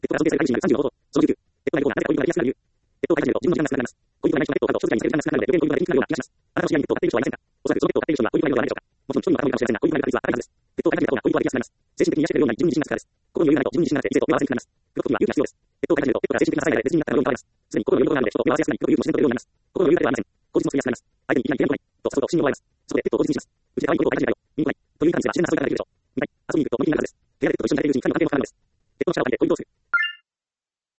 が尊敬された大臣になる35ほど。その19。なぜかこういうのができやすくなる理由。会社人と自分の時間がなくなります。こういうことがない人は、数時間にされる時間が少ないので、予言こういうのができなくなるような気がします。あなたの知り合いにペットを飼っている人はいませんか？おそらくそのペットを飼っている人にはこういうのがないでしょうか。もちろん一人の方もいるかもしれませんが、こういうのがない確率は高いはずです。ペットを飼い始めた方がこういうことができやすくなります。精神的に癒してくれるように自分に自信がつくからです。心に余裕がないと自分に自信がなくて異性と目を合わせにくくなります。この時には勇気が必要です。ペットを飼い始めるとペットが精神的な支えになり、別人になったようになります。心に余裕があるので人と目を合わせやすくなり、孤独には勇気が必要です。心の余裕がありません。口実も作りやすくなります。相手にいきなりクレーム来ないと誘うと不信に思われます。そこでペットを口実します。うちで可愛い子を飼い始めたよ。見に来ない。という感じでは自然な誘い方ができるでしょう。2回、遊びに行くと無理になるはずです。部屋でペットと一緒にされているうちに2人の関係も深まるのです。ペットの力を借りて恋人を